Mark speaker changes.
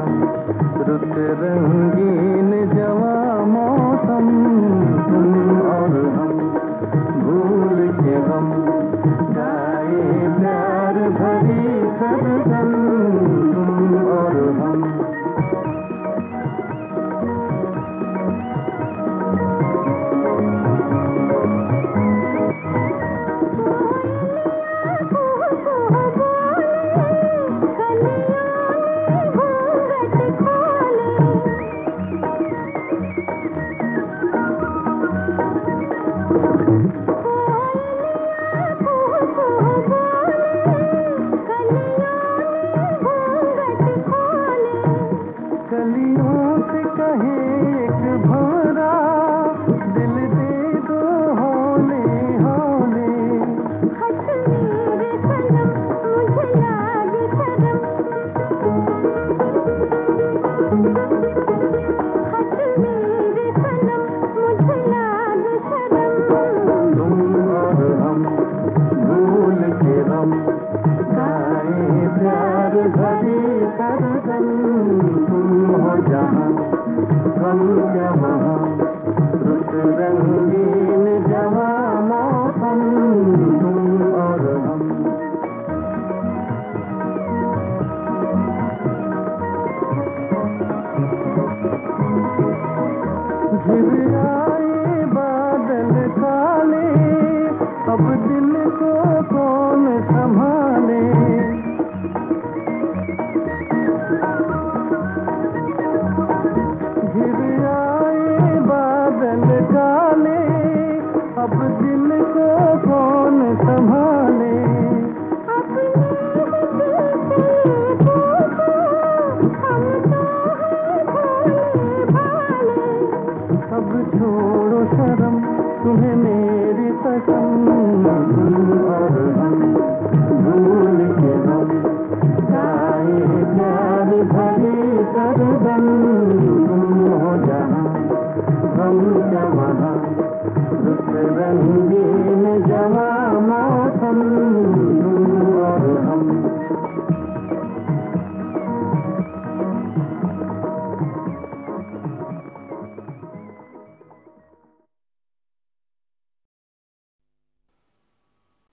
Speaker 1: रुत रंगीन जवा मौसम, तुम और हम भूल के हम गाए प्यार भरी सरगम, तुम और हम। कलियों से कहे एक भंवरा, दिल दे दो होले होले।
Speaker 2: हंस मेरे सनम मुझे लागे शर्म, हंस मेरे सनम मुझे लागे शर्म।
Speaker 1: तुम और हम भूल के हम गाए प्यार भरी सरगम, तुम हो जहाँ हम क्या वहाँ, रुत रंगीन जवा मौसम, तुम और हम। घिर आए बादल काले, अब दिल को कौन संभाले। घिर आए बादल काले, अब दिल को कौन संभाले।
Speaker 2: अपने दिल से पूछो, हम तो हैं भोले भाले।
Speaker 1: अब छोड़ो शर्म तुम्हें मेरी कसम, तुम और हम भूल के हम गाए प्यार भरी सरगम, तुम हो जहाँ हम क्या वहाँ, रुत रंग